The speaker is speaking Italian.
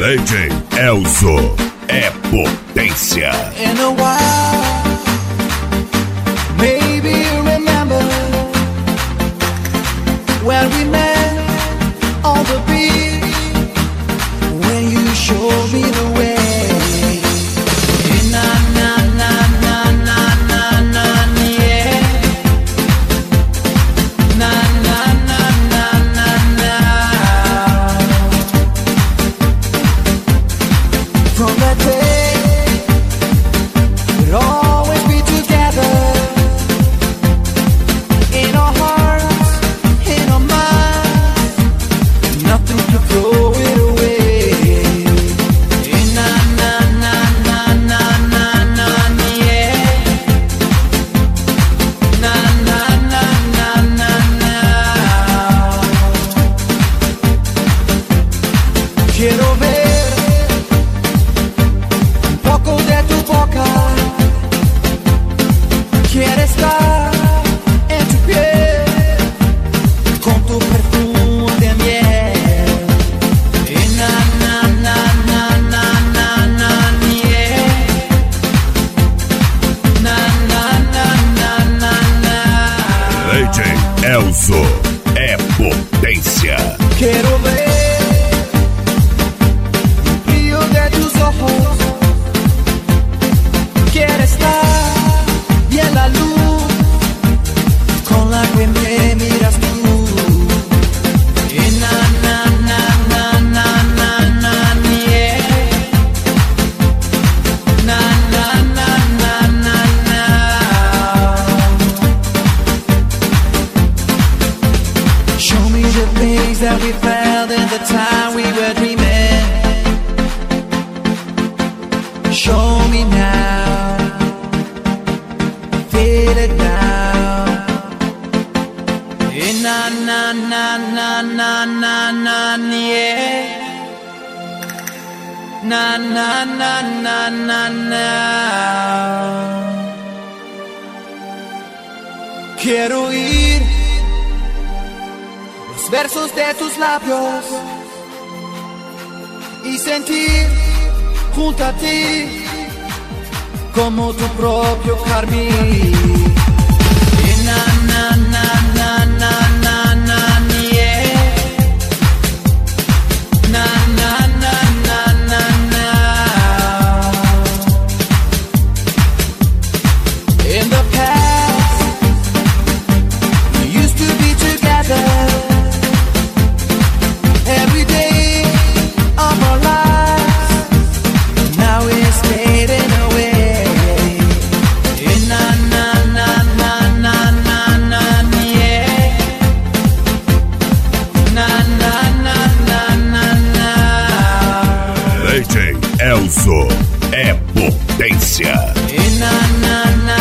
DJ Elzo é potência. In a while, maybe you remember when we met on the beach, when you showed me the way. Na na na na na na na yeah. Na na na na na na. From that day, we'd always be together, in our hearts, in our minds, nothing to throw it away. Na na na na na na na yeah. Na na na na na na. Quiero ver un poco de tu boca. Quiero estar en tu piel con tu perfume de miel. Na na na na na na na yeah. Na na na na na na. DJ Elzo é potência. Quiero ver el brillo de tus ojos. Quiero estar y en la luz con la que me miras tú. Na na na na na na na yeah. Na na na na na na. Show me the things that we felt in the time we were dreaming. Show me now, feel it now. Na na na na na na na yeah. Na na na na na na. Quiero oír los versos de tus labios y sentir junto a ti como tu propio carmín. Na na na na na na na yeah. Na na na na na na. In the past, we used to be together every day of our lives. Now it's fading away. Na na na na na na na yeah. Na na na na na na. DJ Elzo é potência. Na na na